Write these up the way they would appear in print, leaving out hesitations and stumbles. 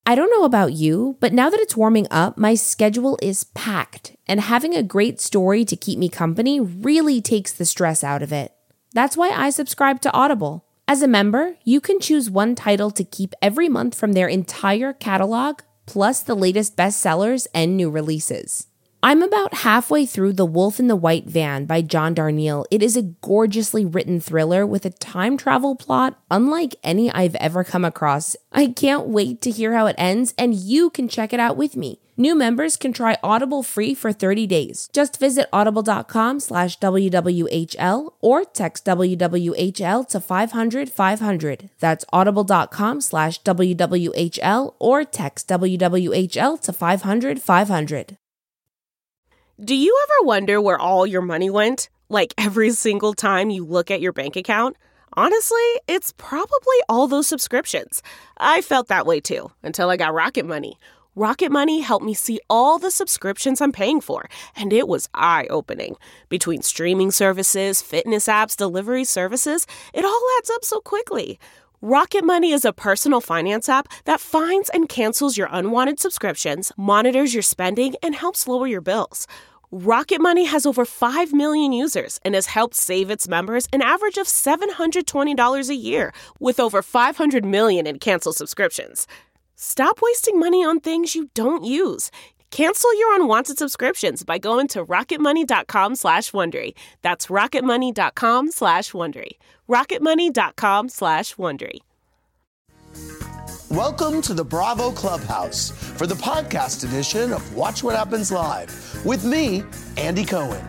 I don't know about you, but now that it's warming up, my schedule is packed, and having a great story to keep me company really takes the stress out of it. That's why I subscribe to Audible. As a member, you can choose one title to keep every month from their entire catalog, plus the latest bestsellers and new releases. I'm about halfway through The Wolf in the White Van by John Darnielle. It is a gorgeously written thriller with a time travel plot unlike any I've ever come across. I can't wait to hear how it ends, and you can check it out with me. New members can try Audible free for 30 days. Just visit audible.com/WWHL or text WWHL to 500-500. That's audible.com/WWHL or text WWHL to 500-500. Do you ever wonder where all your money went? Like every single time you look at your bank account? Honestly, it's probably all those subscriptions. I felt that way too, until I got Rocket Money. Rocket Money helped me see all the subscriptions I'm paying for, and it was eye-opening. Between streaming services, fitness apps, delivery services, it all adds up so quickly. Rocket Money is a personal finance app that finds and cancels your unwanted subscriptions, monitors your spending, and helps lower your bills. Rocket Money has over 5 million users and has helped save its members an average of $720 a year, with over 500 million in canceled subscriptions. Stop wasting money on things you don't use. Cancel your unwanted subscriptions by going to rocketmoney.com/Wondery. That's rocketmoney.com/Wondery. rocketmoney.com/Wondery. Welcome to the Bravo Clubhouse for the podcast edition of Watch What Happens Live with me, Andy Cohen.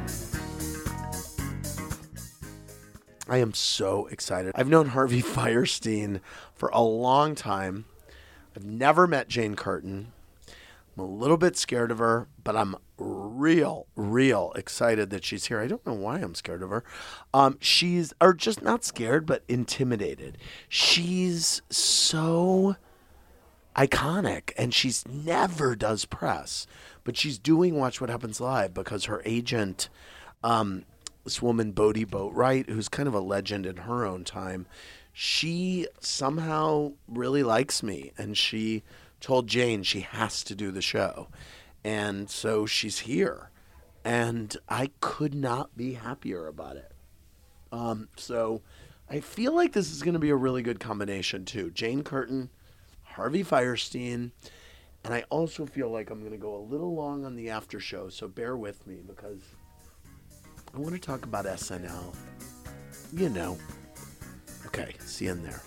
I am so excited. I've known Harvey Fierstein for a long time. I've never met Jane Curtin. I'm a little bit scared of her, but I'm real excited that she's here. I don't know why I'm scared of her. She's just not scared, but intimidated. She's so iconic, and she's never does press, but she's doing Watch What Happens Live because her agent, this woman, Bodie Boatwright, who's kind of a legend in her own time, she somehow really likes me, and she told Jane she has to do the show. And so she's here. And I could not be happier about it. So I feel like this is going to be a really good combination too. Jane Curtin, Harvey Fierstein. And I also feel like I'm going to go a little long on the after show. So bear with me because I want to talk about SNL. You know. Okay, see you in there.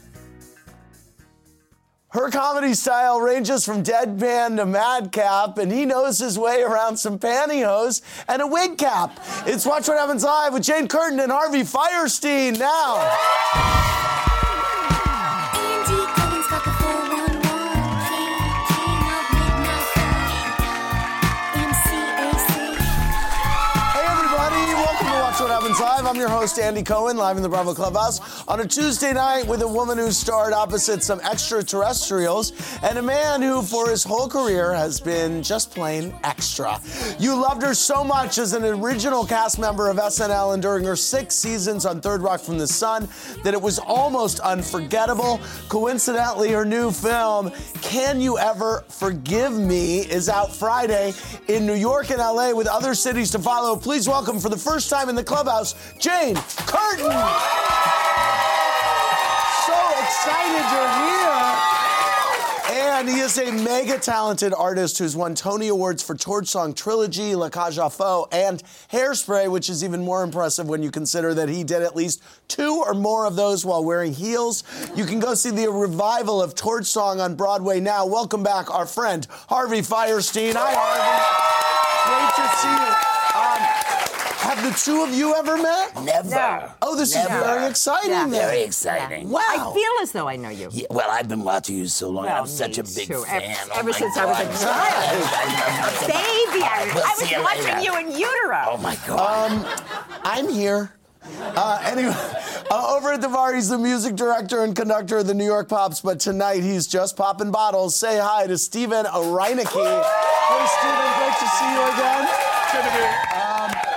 Her comedy style ranges from deadpan to madcap, and he knows his way around some pantyhose and a wig cap. It's Watch What Happens Live with Jane Curtin and Harvey Fierstein now. What Happens Live. I'm your host, Andy Cohen, live in the Bravo Clubhouse on a Tuesday night with a woman who starred opposite some extraterrestrials and a man who, for his whole career, has been just plain extra. You loved her so much as an original cast member of SNL and during her 6 seasons on Third Rock from the Sun that it was almost unforgettable. Coincidentally, her new film, Can You Ever Forgive Me, is out Friday in New York and LA with other cities to follow. Please welcome for the first time in the Clubhouse, Jane Curtin. So excited you're here. And he is a mega talented artist who's won Tony Awards for Torch Song Trilogy, La Cage aux Folles, and Hairspray, which is even more impressive when you consider that he did at least 2 or more of those while wearing heels. You can go see the revival of Torch Song on Broadway now. Welcome back, our friend, Harvey Fierstein. Hi, Harvey. Great to see you. Have the two of you ever met? Never. No. Oh, this Never. is very exciting. Yeah. Very exciting. Wow. I feel as though I know you. Yeah, well, I've been watching you so long. Well, I'm such a big too. fan. Ever since I was a child. Baby, I was watching you in utero. Oh, my God. I'm here. Anyway, over at the bar, he's the music director and conductor of the New York Pops, but tonight he's just popping bottles. Say hi to Stephen Reinecke. Hey, Stephen, great to see you again. Good to be here.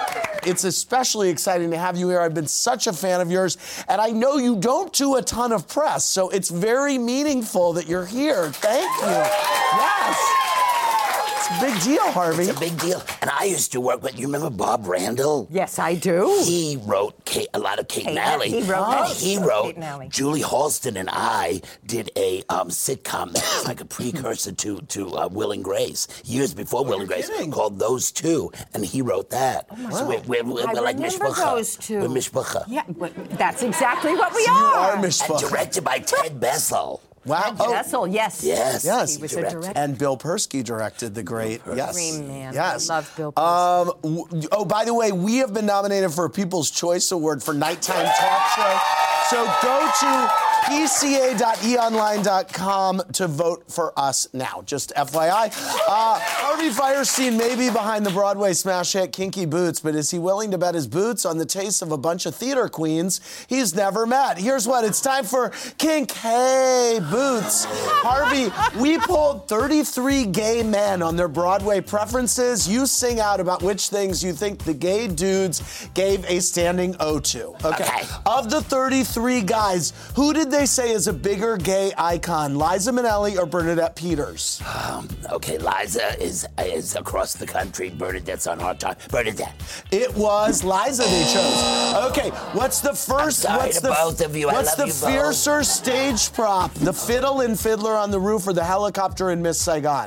it's especially exciting to have you here. I've been such a fan of yours, and I know you don't do a ton of press, so it's very meaningful that you're here. Thank you. Yes. It's a big deal, Harvey. It's a big deal. And I used to work with, you remember Bob Randall? Yes, I do. He wrote a lot of Kate Nally. He wrote Kate Nally. Julie Halston and I did a sitcom that was like a precursor to Will and Grace, years before Will and Grace, called Those Two, and he wrote that. Oh my so God. we're like Mishpucha. Those two. We're Mishpucha. Yeah, but that's exactly what we You are. are Mishpucha. And directed by Ted Bessel. Wow. Jessel, yes. Yes. Yes. He was a director. And Bill Persky directed the great. Yes. Dream Man. Yes. I love Bill Persky. Oh, by the way, we have been nominated for a People's Choice Award for Nighttime Talk Show. So go to pca.eonline.com to vote for us now. Just FYI. Harvey Fierstein may be behind the Broadway smash hit Kinky Boots, but is he willing to bet his boots on the taste of a bunch of theater queens he's never met? Here's what. It's time for Kink Hey Boots. Harvey, we polled 33 gay men on their Broadway preferences. You sing out about which things you think the gay dudes gave a standing O to. Okay. Of the 33 guys, who did they say is a bigger gay icon, Liza Minnelli or Bernadette Peters? Okay, Liza is across the country. Bernadette's on hard time. Bernadette. It was Liza they chose. Okay, what's the first? I'm sorry what's to both of you. I What's love the you both. fiercer stage prop? The fiddle in Fiddler on the Roof or the helicopter in Miss Saigon?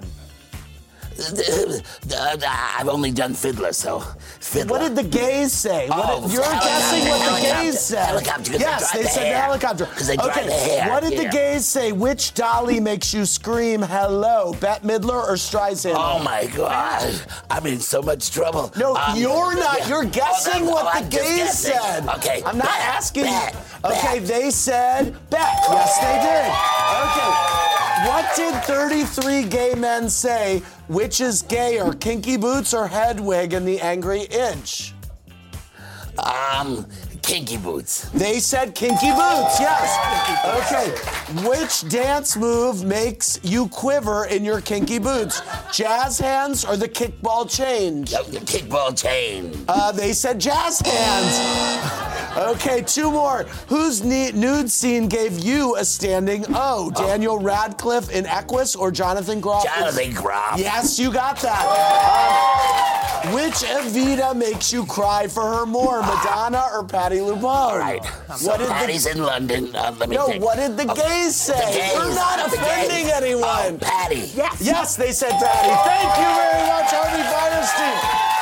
I've only done Fiddler, so Fiddler. What did the gays say? You're guessing what the gays said. Helicopter, 'cause yes, they they dry said the hair. helicopter. 'Cause they dry the hair. What did the Yeah. gays say? Which dolly makes you scream hello? Bette Midler or Streisand? Oh my God! I'm in so much trouble. No, you're not. yeah. You're guessing what the I'm just gays guessing. said. Okay. I'm not Bet, asking. bet, Okay, bet. they said bet. Yes, they did. Okay. What did 33 gay men say? Which is gayer, Kinky Boots or Hedwig and the Angry Inch? Kinky Boots. They said Kinky Boots, yes. Okay. Which dance move makes you quiver in your Kinky Boots? Jazz hands or the kickball change? The kickball chain. They said jazz hands. Okay, two more. Whose nude scene gave you a standing O? Daniel Radcliffe in Equus or Jonathan Groff? Jonathan Groff. Yes, you got that. Which Evita makes you cry for her more, Madonna or Patti LuPone? All right. So What did Patty's in London. Let me No, think. what did the gays say? The gays. We're not The offending gays. anyone. Oh, Patty. Yes. Yes, they said Patty. Thank you very much, Harvey Fierstein.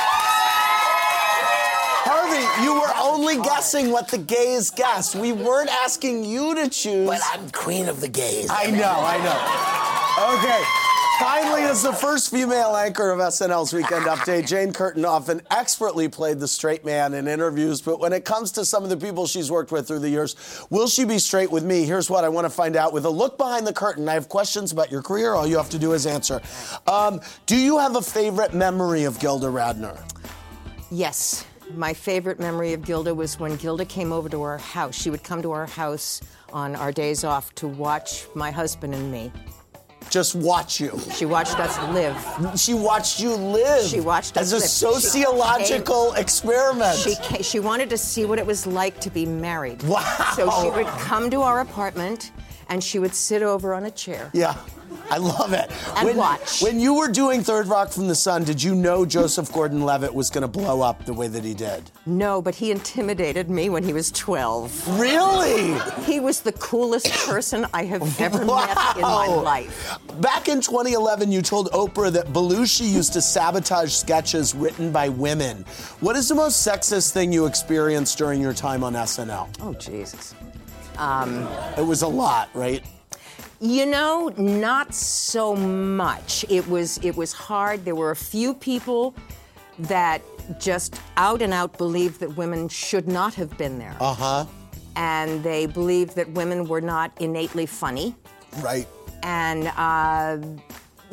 Harvey, you were only guessing what the gays guessed. We weren't asking you to choose. But I'm queen of the gays. I know. Okay. Finally, as the first female anchor of SNL's Weekend Update, Jane Curtin often expertly played the straight man in interviews, but when it comes to some of the people she's worked with through the years, will she be straight with me? Here's what I want to find out. With a look behind the curtain, I have questions about your career. All you have to do is answer. Do you have a favorite memory of Gilda Radner? Yes. My favorite memory of Gilda was when Gilda came over to our house. She would come to our house on our days off to watch my husband and me. Just watch you. She watched us live. She watched you live. She watched us as a live. sociological experiment. She wanted to see what it was like to be married. Wow. So she would come to our apartment and she would sit over on a chair. Yeah. I love it. And watch. When you were doing Third Rock from the Sun, did you know Joseph Gordon-Levitt was going to blow up the way that he did? No, but he intimidated me when he was 12. Really? He was the coolest person I have ever met in my life. Back in 2011, you told Oprah that Belushi used to sabotage sketches written by women. What is the most sexist thing you experienced during your time on SNL? Oh, Jesus. It was a lot, right? You know, not so much. It was hard. There were a few people that just out and out believed that women should not have been there. Uh-huh. And they believed that women were not innately funny. Right. And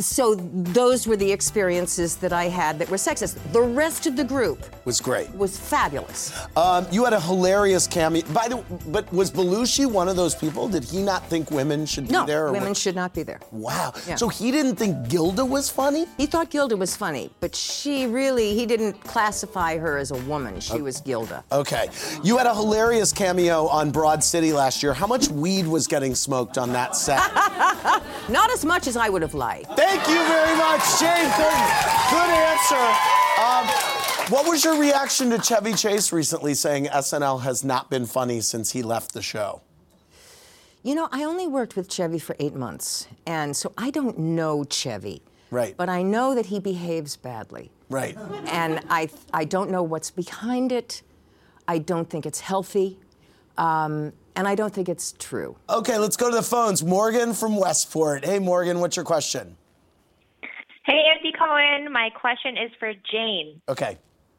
So those were the experiences that I had that were sexist. The rest of the group Was great. was fabulous. You had a hilarious cameo. But was Belushi one of those people? Did he not think women should be there? No, women should not be there. Wow. Yeah. So he didn't think Gilda was funny? He thought Gilda was funny, but he didn't classify her as a woman. She was Gilda. Okay. You had a hilarious cameo on Broad City last year. How much weed was getting smoked on that set? Not as much as I would have liked. Thank you very much, Jane Curtin. Good answer. What was your reaction to Chevy Chase recently saying SNL has not been funny since he left the show? You know, I only worked with Chevy for 8 months, and so I don't know Chevy. Right. But I know that he behaves badly. Right. And I don't know what's behind it. I don't think it's healthy. And I don't think it's true. Okay, let's go to the phones. Morgan from Westport. Hey, Morgan, what's your question? Hey, Andy Cohen. My question is for Jane. Okay.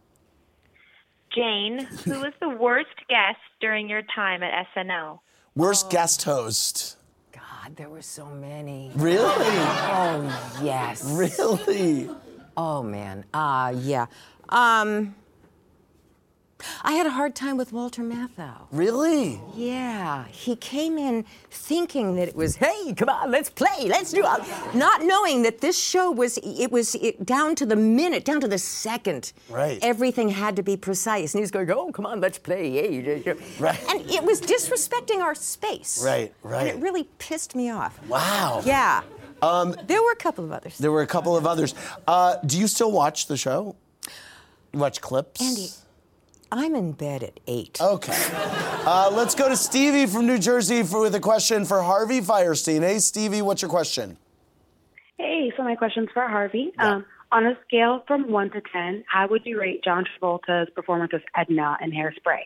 Jane, who was the worst guest during your time at SNL? Worst guest host. God, there were so many. Really? Oh, yes. Really? Oh, man. Yeah. I had a hard time with Walter Matthau. Really? Yeah. He came in thinking that it was, hey, come on, let's play, let's do it. Not knowing that this show was down to the minute, down to the second. Right. Everything had to be precise. And he was going, oh, come on, let's play. Hey. Right. And it was disrespecting our space. Right. And it really pissed me off. Wow. Yeah. There were a couple of others. There were a couple of others. Do you still watch the show? You watch clips? Andy, I'm in bed at 8. Okay. Let's go to Stevie from New Jersey with a question for Harvey Fierstein. Hey, Stevie, what's your question? Hey, so my question's for Harvey. Yeah. On a scale from 1 to 10, how would you rate John Travolta's performance as Edna in Hairspray?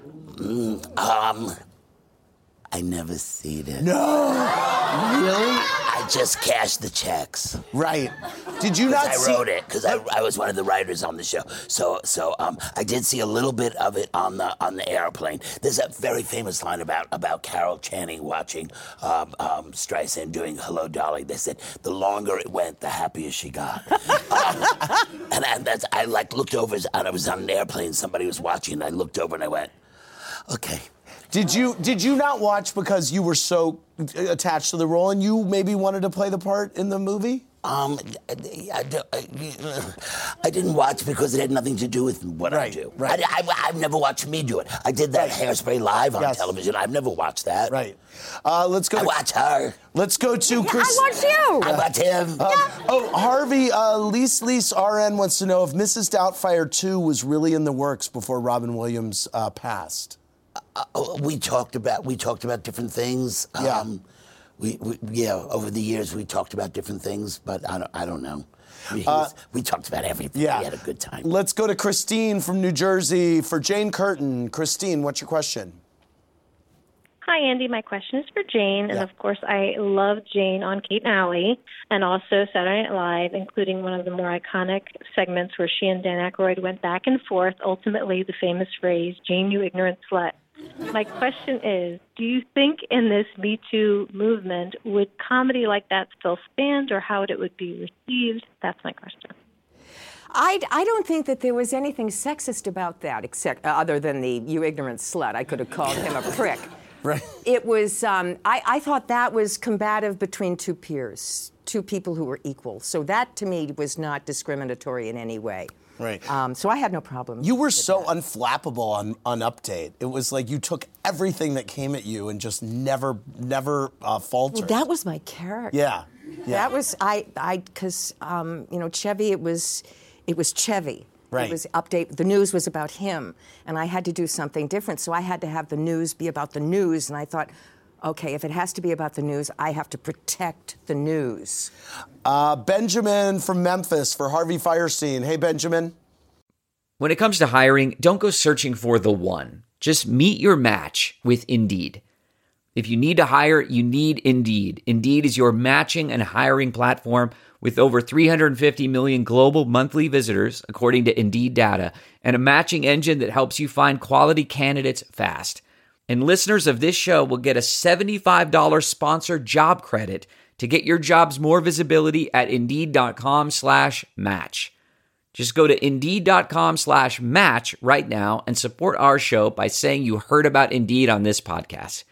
I never seen it. No. Really? I just cashed the checks. Right. Did you not see? I wrote it because I was one of the writers on the show. So I did see a little bit of it on the airplane. There's a very famous line about Carol Channing watching Streisand doing Hello, Dolly. They said the longer it went, the happier she got. And that's I looked over and I was on an airplane. Somebody was watching. And I looked over and I went, okay. Did you not watch because you were so attached to the role and you maybe wanted to play the part in the movie? I didn't watch because it had nothing to do with what I do. Right. I've never watched me do it. I did that Hairspray live on television. I've never watched that. Right. Let's go. I watch her. Let's go to Chris. I watched you. I watch him. Oh, Harvey, Lise RN wants to know if Mrs. Doubtfire 2 was really in the works before Robin Williams passed. We talked about different things. Yeah. Over the years we talked about different things, but I don't know. We talked about everything. Yeah. We had a good time. Let's go to Christine from New Jersey for Jane Curtin. Christine, what's your question? Hi, Andy. My question is for Jane. And, of course, I love Jane on Kate and Ally and also Saturday Night Live, including one of the more iconic segments where she and Dan Aykroyd went back and forth, ultimately the famous phrase, Jane, you ignorant slut. My question is, do you think in this Me Too movement, would comedy like that still stand or how it would be received? That's my question. I don't think that there was anything sexist about that, except other than the you ignorant slut. I could have called him a prick. Right. It was, I thought that was combative between two peers, two people who were equal. So that, to me, was not discriminatory in any way. Right. So I had no problem. You were so unflappable on Update. It was like you took everything that came at you and just never faltered. Well, that was my character. Yeah. That was, because, Chevy, it was Chevy. Right. It was Update. The news was about him, and I had to do something different. So I had to have the news be about the news, and I thought, okay, if it has to be about the news, I have to protect the news. Benjamin from Memphis for Harvey Fierstein. Hey, Benjamin. When it comes to hiring, don't go searching for the one. Just meet your match with Indeed. If you need to hire, you need Indeed. Indeed is your matching and hiring platform with over 350 million global monthly visitors, according to Indeed data, and a matching engine that helps you find quality candidates fast. And listeners of this show will get a $75 sponsored job credit to get your jobs more visibility at Indeed.com/match. Just go to Indeed.com/match right now and support our show by saying you heard about Indeed on this podcast.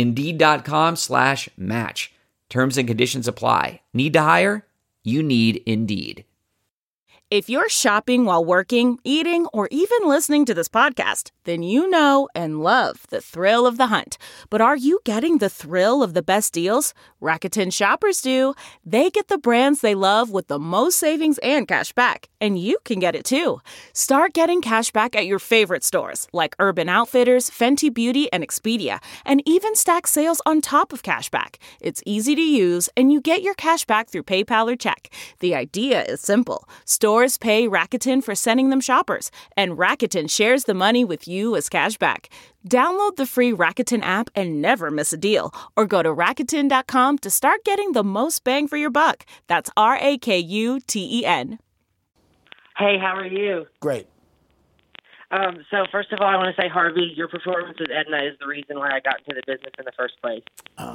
Indeed.com/match. Terms and conditions apply. Need to hire? You need Indeed. If you're shopping while working, eating, or even listening to this podcast, then you know and love the thrill of the hunt. But are you getting the thrill of the best deals? Rakuten shoppers do. They get the brands they love with the most savings and cash back. And you can get it too. Start getting cash back at your favorite stores like Urban Outfitters, Fenty Beauty, and Expedia. And even stack sales on top of cash back. It's easy to use, and you get your cash back through PayPal or check. The idea is simple. Stores pay Rakuten for sending them shoppers, and Rakuten shares the money with you as cash back. Download the free Rakuten app and never miss a deal. Or go to Rakuten.com to start getting the most bang for your buck. That's Rakuten. Hey, how are you? Great. So first of all, I want to say, Harvey, your performance with Edna is the reason why I got into the business in the first place.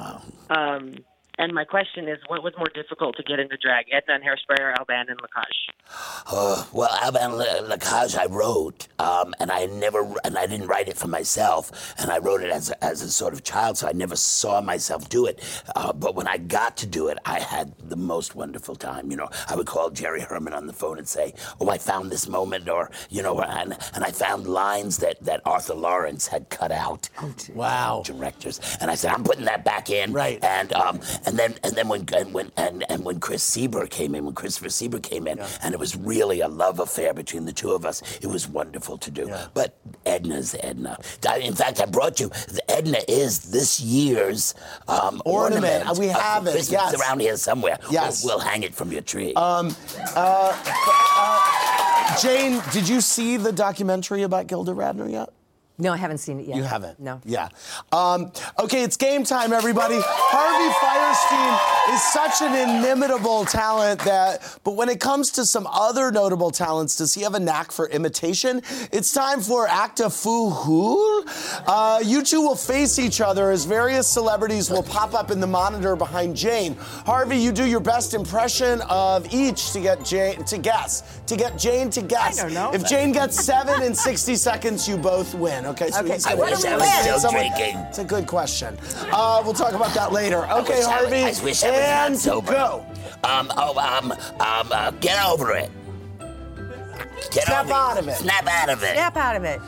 And my question is, what was more difficult to get into drag, Edna and Hairspray or Alban and Lacage? Well, Alban Lacage I wrote, and I didn't write it for myself, and I wrote it as a sort of child, so I never saw myself do it. But when I got to do it, I had the most wonderful time. You know, I would call Jerry Herman on the phone and say, "Oh, I found this moment," or you know, and I found lines that Arthur Lawrence had cut out. Oh, wow. Directors, and I said, "I'm putting that back in." Right. And then when Christopher Sieber came in, yeah. And it was really a love affair between the two of us. It was wonderful to do. Yeah. But Edna's Edna. In fact, I brought you. Edna is this year's ornament. We have it. Yes. It's around here somewhere. Yes. We'll hang it from your tree. Jane, did you see the documentary about Gilda Radner yet? No, I haven't seen it yet. You haven't? No. Yeah. Okay, it's game time, everybody. Harvey Fierstein is such an inimitable talent but when it comes to some other notable talents, does he have a knack for imitation? It's time for Acta Fu Hul. You two will face each other as various celebrities will pop up in the monitor behind Jane. Harvey, you do your best impression of each to get Jane to guess. I don't know. If Jane gets 7 in 60 seconds, you both win. Okay, so I wish I was still drinking. It's a good question. We'll talk about that later. Okay, Harvey, I wish I was not sober. Go. Get over it. Snap out of it. Snap out of it.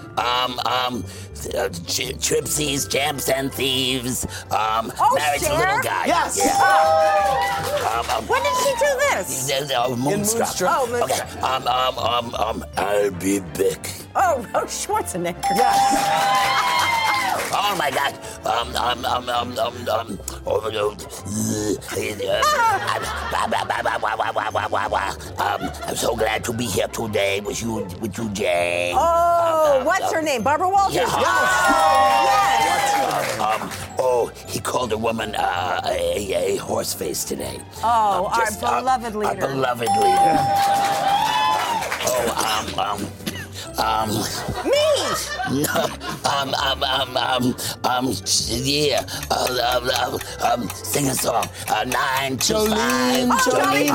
Tripsies, Champs and Thieves. Married to Little Guy. Yes. Yeah. When did she do this? Moonstruck. Oh, Moonstruck. Okay. I'll be back. Oh, Schwarzenegger. Yes. Oh my God. I'm so glad to be here today with you, Jane. Oh, what's her name? Barbara Walters. Yeah. Yes. He called a woman a horse face today. Oh, our beloved leader. Our beloved leader. Me! Sing a song. 9 to 5. Jolene. Yes.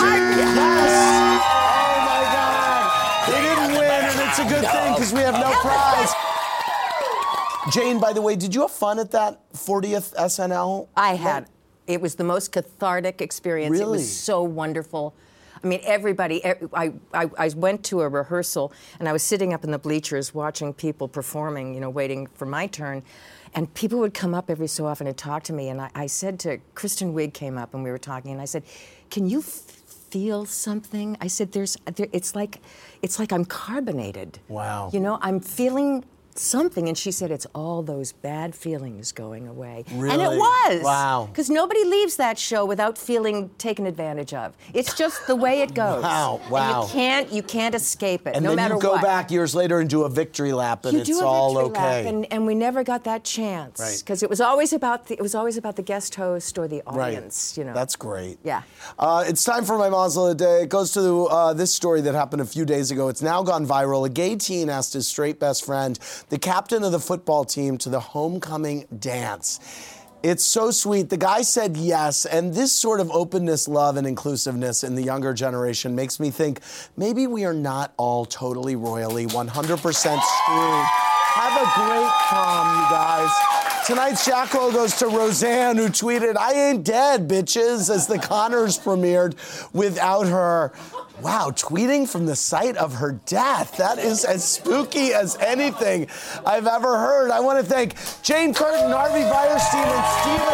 Oh my God. They didn't win, and it's a good thing because we have no prize. Jane, by the way, did you have fun at that 40th SNL? I had. It was the most cathartic experience. Really? It was so wonderful. I mean, everybody, I went to a rehearsal, and I was sitting up in the bleachers watching people performing, you know, waiting for my turn. And people would come up every so often and talk to me. And I said to, Kristen Wiig came up, and we were talking, and I said, can you feel something? I said, it's like I'm carbonated. Wow. You know, I'm feeling something, and she said it's all those bad feelings going away. Really? And it was. Wow. Because nobody leaves that show without feeling taken advantage of. It's just the way it goes. Wow. And you can't escape it, and no then matter you go what. back years later and do a victory lap, and You it's do a all victory okay. lap, and we never got that chance. Right. Because it was always about the guest host or the audience. Right. You know. That's great. Yeah. It's time for my Mazel of the Day. It goes to this story that happened a few days ago. It's now gone viral. A gay teen asked his straight best friend, the captain of the football team, to the homecoming dance. It's so sweet. The guy said yes, and this sort of openness, love, and inclusiveness in the younger generation makes me think maybe we are not all totally royally 100% screwed. Have a great prom, you guys. Tonight's Jacko goes to Roseanne, who tweeted, "I ain't dead, bitches," as the Connors premiered without her. Wow, tweeting from the site of her death. That is as spooky as anything I've ever heard. I want to thank Jane Curtin, Harvey Fierstein, and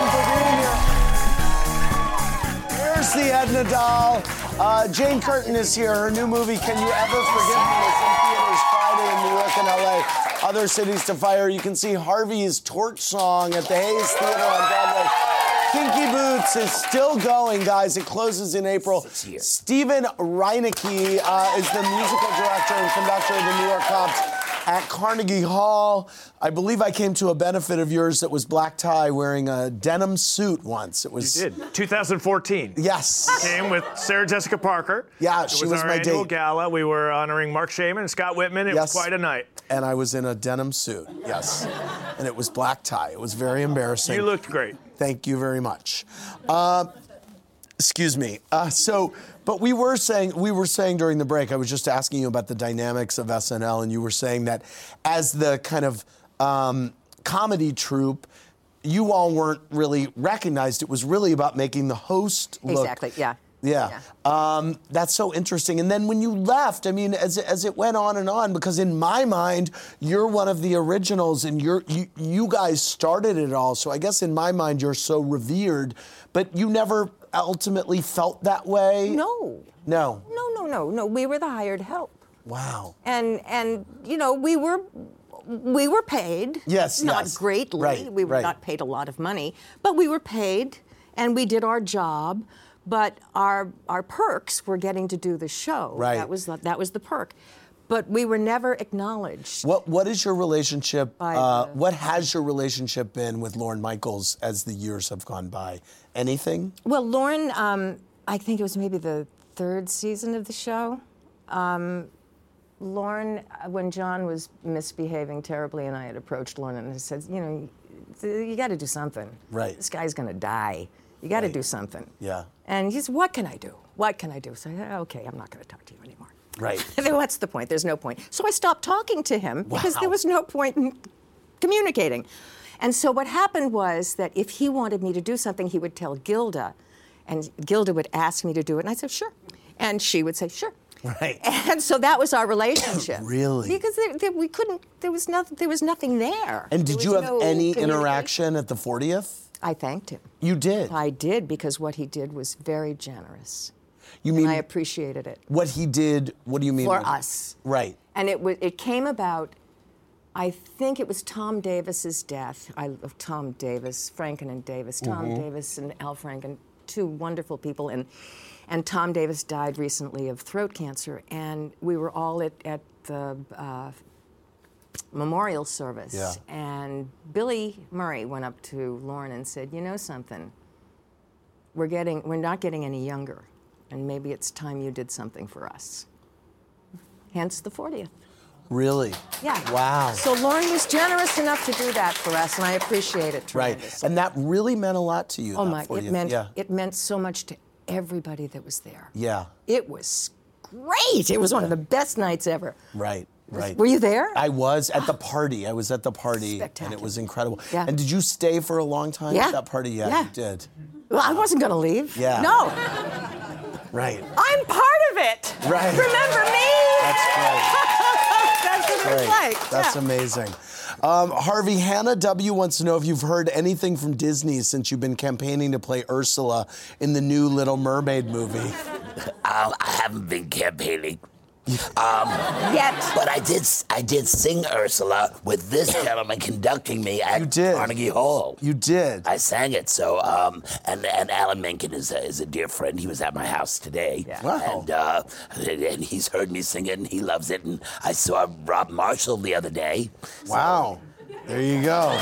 Stephen for being here. Here's the Edna doll. Jane Curtin is here. Her new movie, Can You Ever Forgive Me, is in theaters Friday in New York and LA. Other cities to fire. You can see Harvey's Torch Song at the Hayes Theater on Broadway. Kinky Boots is still going, guys. It closes in April. Stephen Reinecke is the musical director and conductor of the New York Cops at Carnegie Hall. I believe I came to a benefit of yours that was black tie wearing a denim suit once. It was. You did. 2014. Yes. Came with Sarah Jessica Parker. Yeah, she was my our annual date. Gala. We were honoring Mark Shaman and Scott Whitman. It was quite a night. And I was in a denim suit, yes. And it was black tie. It was very embarrassing. You looked great. Thank you very much. Excuse me. But we were saying during the break, I was just asking you about the dynamics of SNL, and you were saying that as the kind of comedy troupe, you all weren't really recognized. It was really about making the host look. Exactly, yeah. Yeah. That's so interesting. And then when you left, I mean, as it went on, because in my mind, you're one of the originals and you guys started it all. So I guess in my mind, you're so revered, but you never ultimately felt that way? No. No. No. We were the hired help. Wow. And you know, we were paid. Yes, Not yes. greatly. Right, we were right. not paid a lot of money, but we were paid and we did our job. But our perks were getting to do the show. Right. That was the perk. But we were never acknowledged. What is your relationship? What has your relationship been with Lorne Michaels as the years have gone by? Anything? Well, Lorne, I think it was maybe the third season of the show. Lorne, when John was misbehaving terribly, and I had approached Lorne and I said, you got to do something. Right. This guy's going to die. You got to do something. Yeah. And he said, what can I do? What can I do? So I said, okay, I'm not going to talk to you anymore. Right. What's the point? There's no point. So I stopped talking to him because there was no point in communicating. And so what happened was that if he wanted me to do something, he would tell Gilda, and Gilda would ask me to do it, and I'd say, sure. And she would say, sure. Right. And so that was our relationship. Really? Because we couldn't, there was nothing there. And did you have any interaction at the 40th? I thanked him. You did? I did, because what he did was very generous. You mean? And I appreciated it. What he did, what do you mean? For us. Right. And it came about, I think it was Tom Davis's death. I love Tom Davis, Franken and Davis. Tom Davis and Al Franken, two wonderful people. And Tom Davis died recently of throat cancer. And we were all at the memorial service. Yeah. And Billy Murray went up to Lorne and said, you know something? We're not getting any younger. And maybe it's time you did something for us. Hence the 40th. Really? Yeah. Wow. So Lorne was generous enough to do that for us, and I appreciate it tremendously. Right. And that really meant a lot to you. Oh that my! 40th. It meant so much to everybody that was there. Yeah. It was great. It was one of the best nights ever. Right. Right. Were you there? I was at the party. And it was incredible. Yeah. And did you stay for a long time at that party? Yeah, you did. Well, I wasn't going to leave. Yeah. No. Right. I'm part of it. Right. Remember me? That's great. That's what it's like. That's amazing. Harvey, Hannah W. wants to know if you've heard anything from Disney since you've been campaigning to play Ursula in the new Little Mermaid movie. I haven't been campaigning. Yet. But I did sing Ursula with this gentleman conducting me at Carnegie Hall. You did. I sang it. So, and Alan Menken is a dear friend. He was at my house today. Yeah. Wow. And he's heard me sing it, and he loves it. And I saw Rob Marshall the other day. Wow. There you go.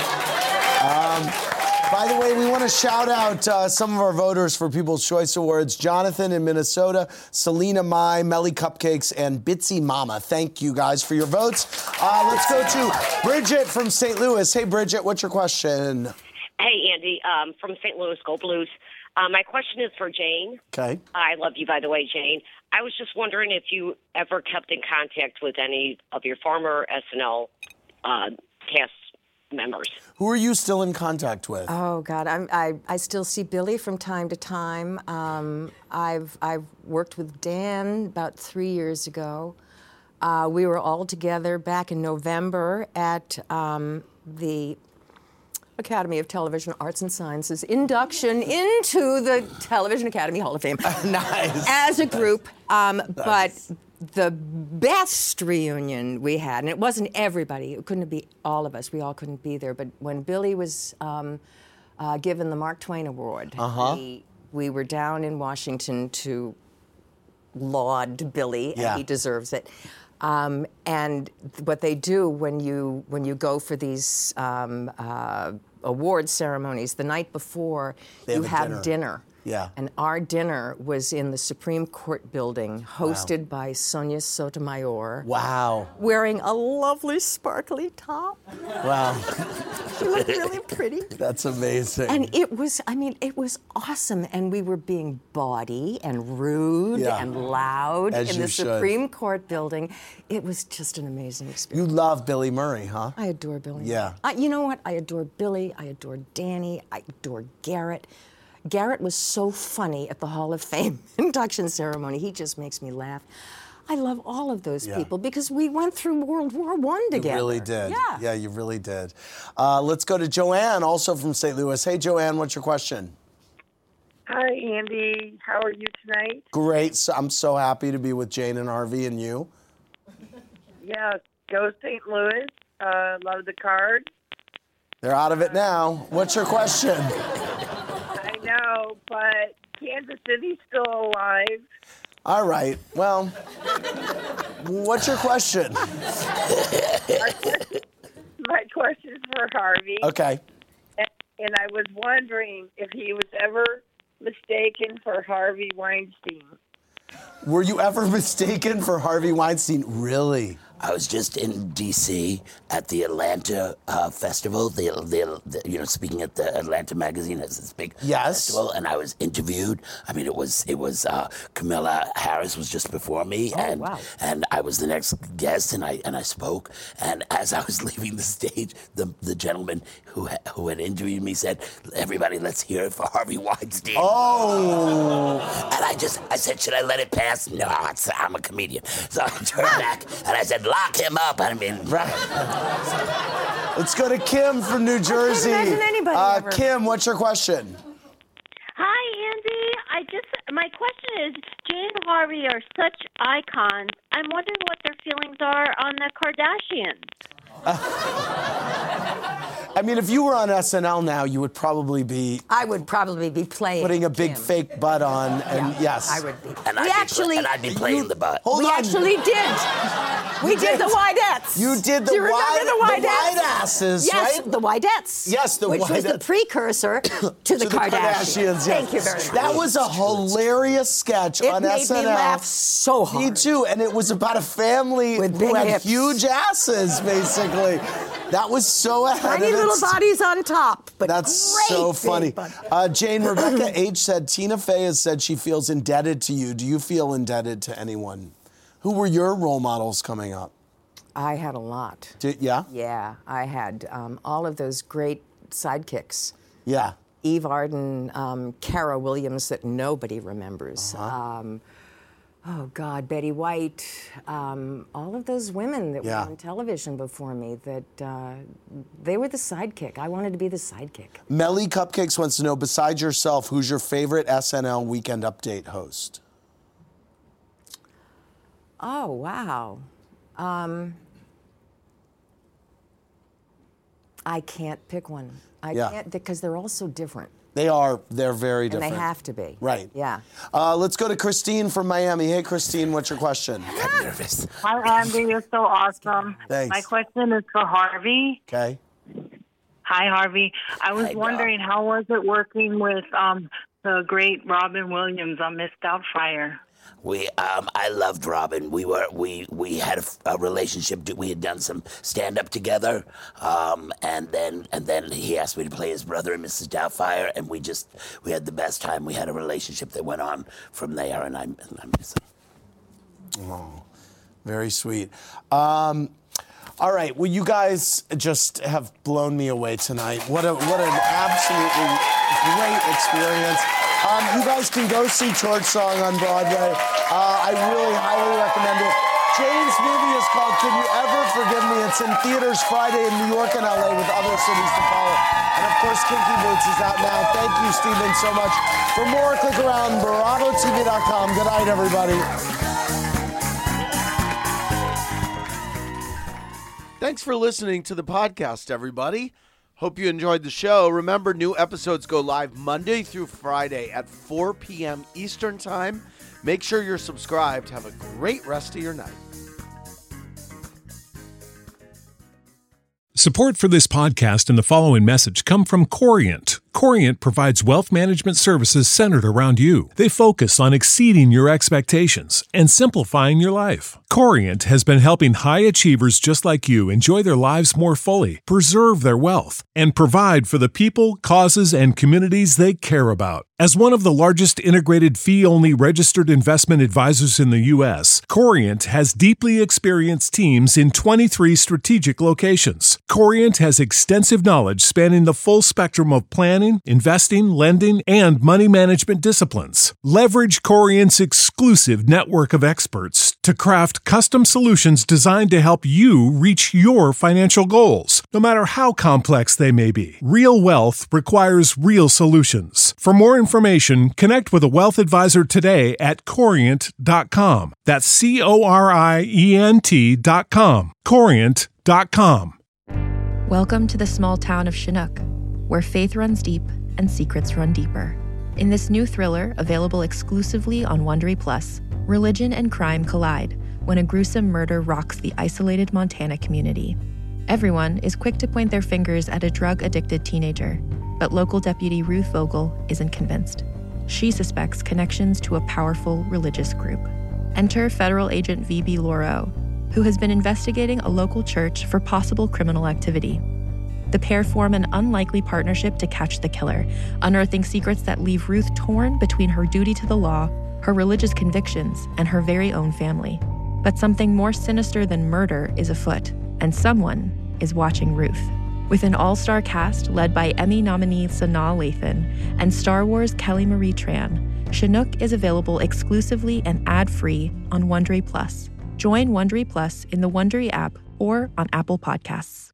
By the way, we want to shout out some of our voters for People's Choice Awards. Jonathan in Minnesota, Selena Mai, Melly Cupcakes, and Bitsy Mama. Thank you guys for your votes. Let's go to Bridget from St. Louis. Hey, Bridget, what's your question? Hey, Andy, from St. Louis, Go Blues. My question is for Jane. Okay. I love you, by the way, Jane. I was just wondering if you ever kept in contact with any of your former SNL cast members. Who are you still in contact with? Oh God, I still see Billy from time to time. I've worked with Dan about 3 years ago. We were all together back in November at the Academy of Television Arts and Sciences induction into the Television Academy Hall of Fame. Nice. As a group, but the best reunion we had, and it wasn't everybody, it couldn't be all of us, we all couldn't be there, but when Billy was given the Mark Twain Award, we were down in Washington to laud Billy, and he deserves it. And what they do when you go for these award ceremonies, the night before, you have dinner. Yeah. And our dinner was in the Supreme Court building, hosted by Sonia Sotomayor. Wow. Wearing a lovely, sparkly top. Wow. She looked really pretty. That's amazing. And it was awesome. And we were being bawdy and rude and loud in the Supreme Court building. It was just an amazing experience. You love Billy Murray, huh? I adore Billy. Yeah. You know what? I adore Billy. I adore Danny. I adore Garrett. Garrett was so funny at the Hall of Fame induction ceremony. He just makes me laugh. I love all of those people because we went through World War I together. You really did. Yeah, you really did. Let's go to Joanne, also from St. Louis. Hey, Joanne, what's your question? Hi, Andy. How are you tonight? Great. So I'm so happy to be with Jane and Harvey and you. Yeah, go St. Louis. Love the Cards. They're out of it now. What's your question? I know, but Kansas City's still alive. All right. Well, what's your question? My question is for Harvey. Okay. And I was wondering if he was ever mistaken for Harvey Weinstein. Were you ever mistaken for Harvey Weinstein? Really? I was just in D.C. at the Atlanta festival. Speaking at the Atlanta magazine as this big festival, and I was interviewed. I mean, it was Kamala Harris was just before me, and I was the next guest, and I spoke. And as I was leaving the stage, the gentleman who had interviewed me said, "Everybody, let's hear it for Harvey Weinstein." Oh! And I said, "Should I let it pass?" No, I'm a comedian. So I turned back and I said, "Lock him up." I mean, let's go to Kim from New Jersey. I can't imagine anybody ever. Kim, what's your question? Hi, Andy. My question is, Jane and Harvey are such icons. I'm wondering what their feelings are on the Kardashians. I mean, if you were on SNL now, you would probably be... I would probably be playing putting a big fake butt on, and yes. I would be. And I'd be playing the butt. Hold on. We actually did. We did the Widettes. You did the Do you remember the Widettes? the Wideasses, yes, right? the Widettes. Yes, which was the precursor to the Kardashians. Yes. Thank you very much. That was a hilarious sketch on SNL. It made me laugh so hard. Me too, and it was about a family who had hips. huge asses, basically. That was so ahead Tiny of its little bodies on top, but that's great so big funny. Jane, Rebecca H. said, Tina Fey has said she feels indebted to you. Do you feel indebted to anyone? Who were your role models coming up? I had a lot. Yeah? Yeah, I had all of those great sidekicks. Yeah. Eve Arden, Cara Williams that nobody remembers. Oh, God, Betty White, all of those women that were on television before me, that they were the sidekick. I wanted to be the sidekick. Melly Cupcakes wants to know, besides yourself, who's your favorite SNL Weekend Update host? Oh, wow. I can't pick one. I can't, because they're all so different. They're very different. And they have to be. Right. Yeah. Let's go to Christine from Miami. Hey, Christine, what's your question? I'm nervous. Hi, Andy. You're so awesome. Thanks. My question is for Harvey. Okay. Hi, Harvey. I was wondering, how was it working with the great Robin Williams on Miss Doubtfire. I loved Robin. We had a relationship. We had done some stand up together, and then he asked me to play his brother in Mrs. Doubtfire, and we had the best time. We had a relationship that went on from there, and I miss him. Oh, very sweet. All right, well, you guys just have blown me away tonight. What an absolutely great experience. You guys can go see Torch Song on Broadway. I really highly recommend it. Jane's movie is called Can You Ever Forgive Me? It's in theaters Friday in New York and LA with other cities to follow. And of course, Kinky Boots is out now. Thank you, Stephen, so much. For more, click around BravoTV.com. Good night, everybody. Thanks for listening to the podcast, everybody. Hope you enjoyed the show. Remember, new episodes go live Monday through Friday at 4 p.m. Eastern Time. Make sure you're subscribed. Have a great rest of your night. Support for this podcast and the following message come from Corient. Corient provides wealth management services centered around you. They focus on exceeding your expectations and simplifying your life. Corient has been helping high achievers just like you enjoy their lives more fully, preserve their wealth, and provide for the people, causes, and communities they care about. As one of the largest integrated fee-only registered investment advisors in the U.S., Corient has deeply experienced teams in 23 strategic locations. Corient has extensive knowledge spanning the full spectrum of planning, investing, lending, and money management disciplines. Leverage Corient's exclusive network of experts to craft custom solutions designed to help you reach your financial goals, no matter how complex they may be. Real wealth requires real solutions. For more information, connect with a wealth advisor today at Corient.com. That's Corient.com. Corient.com. Welcome to the small town of Chinook, where faith runs deep and secrets run deeper. In this new thriller, available exclusively on Wondery Plus, religion and crime collide when a gruesome murder rocks the isolated Montana community. Everyone is quick to point their fingers at a drug-addicted teenager, but local deputy Ruth Vogel isn't convinced. She suspects connections to a powerful religious group. Enter federal agent V.B. Lauro, who has been investigating a local church for possible criminal activity. The pair form an unlikely partnership to catch the killer, unearthing secrets that leave Ruth torn between her duty to the law, her religious convictions, and her very own family. But something more sinister than murder is afoot, and someone is watching Ruth. With an all-star cast led by Emmy nominee Sanaa Lathan and Star Wars Kelly Marie Tran, Chinook is available exclusively and ad-free on Wondery Plus. Join Wondery Plus in the Wondery app or on Apple Podcasts.